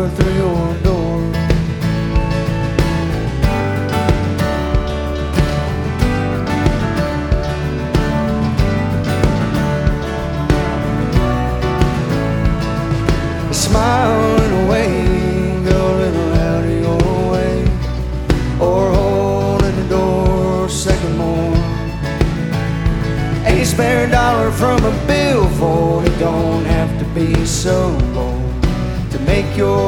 through your door. Smiling away, go a little out of your way, or holding the door a second more. A spare dollar from a billfold, it don't have to be so bold to make your